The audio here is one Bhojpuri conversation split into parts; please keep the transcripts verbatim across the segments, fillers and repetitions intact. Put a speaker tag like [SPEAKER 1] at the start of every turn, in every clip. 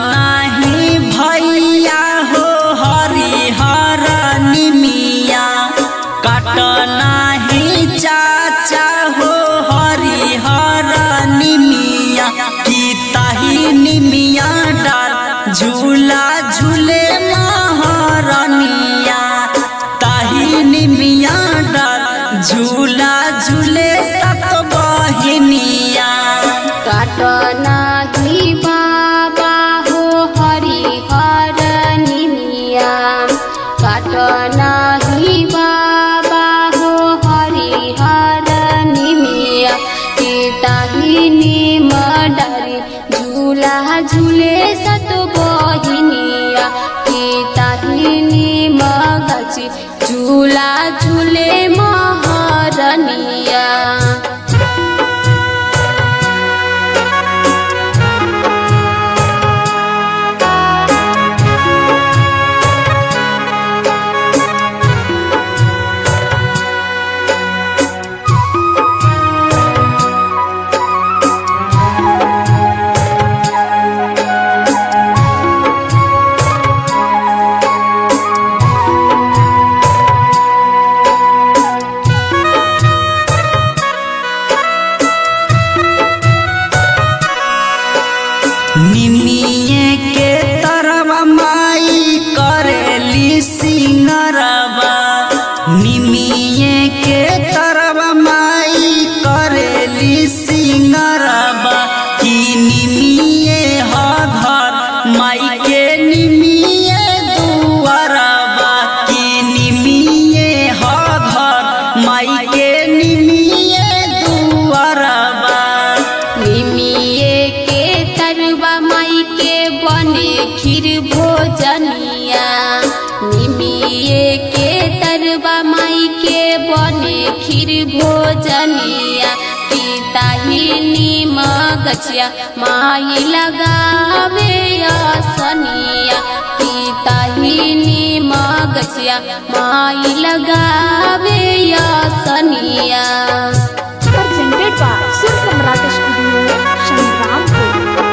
[SPEAKER 1] नाही भैया हो हरिहर निमिया, काट नाही चाचा हो हरिहर निमिया, की ताही निमिया डाल झूला झूले महारानिया, ताही निमिया डाल झूला झूले सत बहिनिया।
[SPEAKER 2] काट नाही बाबा हो हरिहर निमिया, काट नाही बाबा हो हरिहर निमिया, की ताही निम डारी झूला झूले सत बहिनिया, की ताही निम गाछी झूला झूले महारानिया।
[SPEAKER 1] निमिये के तरवा माई करेली सिंगरवा, निमिये के तरवा माई करेली सिंगरवा, की निमिये ह घर माई के निमिये दुआरवा, की निमिये ह घर माई के निमिये दुआरवा।
[SPEAKER 2] निमिये के तरवा माई के बने खीर भोजनिया, निमिये के तरवा माई के बने खीर भोजनिया, की ताही निम गछिया माई लगावे आसनिया, की ताही निम गछिया माई लगावे आसनिया।
[SPEAKER 3] presented by Sur Samrat Studio, Shangrampur।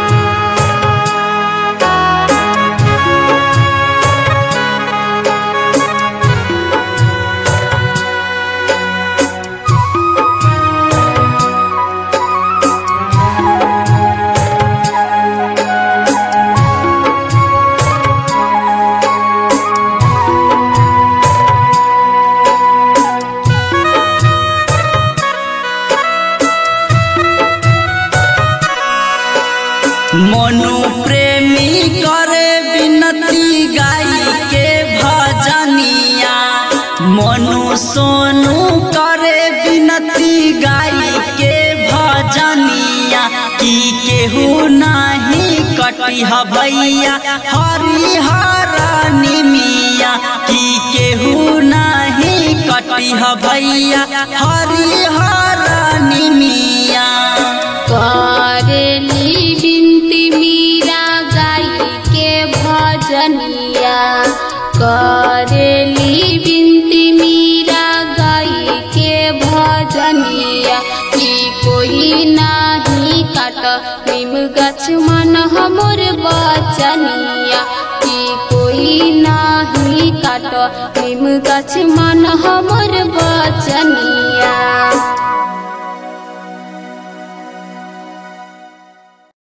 [SPEAKER 1] मनु प्रेमी करे बिनती गाई के भजनिया, मनु सोनू करे बिनती गाई के भजनिया, की केहू नाही कटिह भैया हरिहर निमिया, की केहू नाही कटिह भैया हरिहर निमिया।
[SPEAKER 2] करेली बिनती मीरा गाई के भजनिया, करेली बिनती मीरा गाई के भजनिया, की कोई नाही काट निम गछ मन हमर बचनिया, की कोई नाही काट निम गछ मन हमर बचनिया।